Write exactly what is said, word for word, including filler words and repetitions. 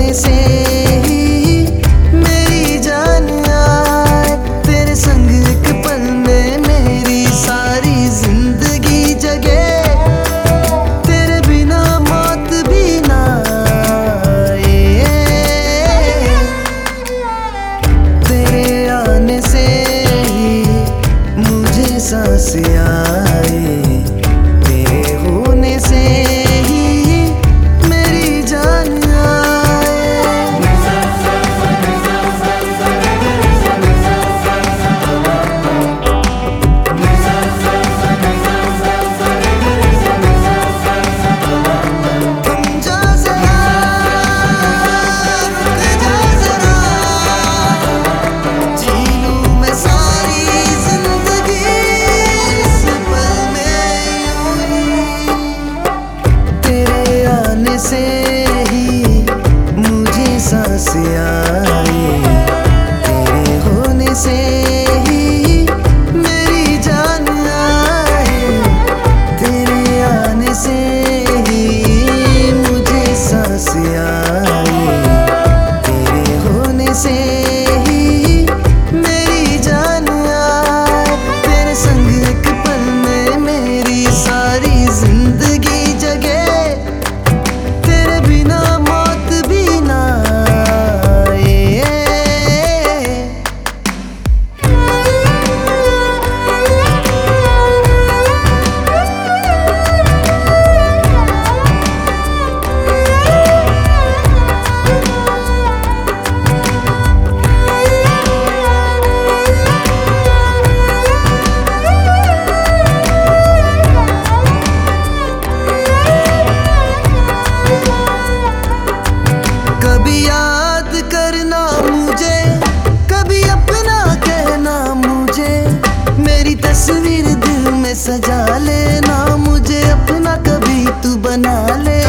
होने से ही मेरी जान आए, तेरे संग एक पल में मेरी सारी जिंदगी जगे, तेरे बिना मौत भी ना आए। तेरे आने से ही मुझे सांस आए, तेरे होने से से ही मुझे सांस आए, तेरे होने से ही मेरी जान आए, तेरे आने से ही मुझे सांस आए, तेरे होने से ही मेरी जान आए, तेरे संग एक पल में मेरी सारी जिंदगी जगे, कभी याद करना मुझे, कभी अपना कहना मुझे, मेरी तस्वीर दिल में सजा लेना मुझे अपना, कभी तू बना ले।